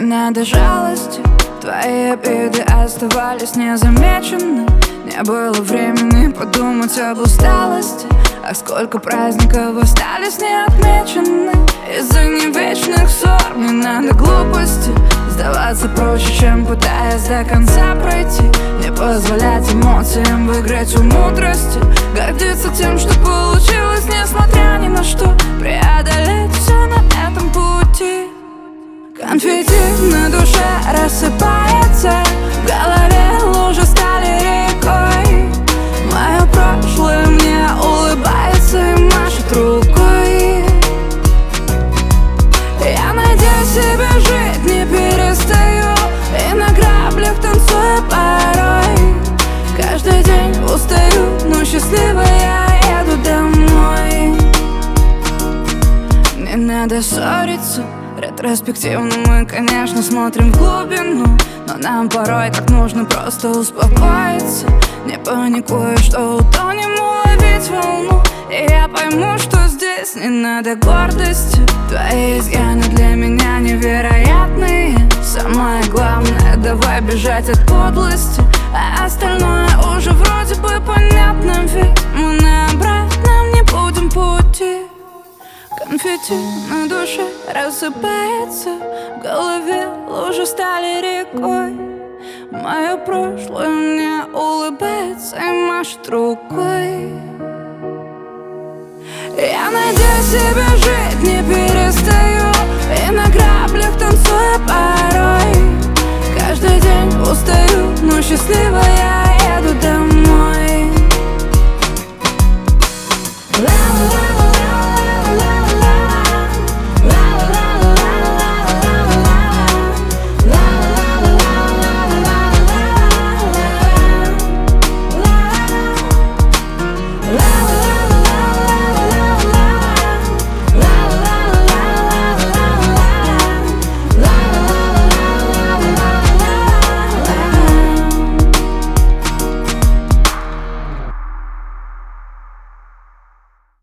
надо жалости, твои обиды оставались незамечены. Не было времени подумать об усталости, а сколько праздников остались неотмечены. Из-за невечных ссор не надо глупости, сдаваться проще, чем пытаясь до конца пройти. Не позволять эмоциям выиграть у мудрости, гордиться тем, что получилось, несмотря ни на что. Преодолеть все на этом пути. Конфетти на душе рассыпается, в голове лужи стали рекой. Мое прошлое мне улыбается и машет рукой. Я надеюсь себе жить не перестаю, и на граблях танцую порой. Каждый день устаю, но счастливая еду домой. Не надо ссориться, ретроспективно мы, конечно, смотрим в глубину, но нам порой так нужно просто успокоиться. Не паникуя, что утонем, уловить волну. И я пойму, что здесь не надо гордости. Твои изъяны для меня невероятные. Самое главное, давай бежать от подлости, а остальное уже вроде бы понятно, ведь мы на обратном не будем пути. Конфетти на душе рассыпается, в голове лужи стали рекой. Мое прошлое мне улыбается и машет рукой. Я надеюсь себе жить не перестаю, и на граблях танцую порой.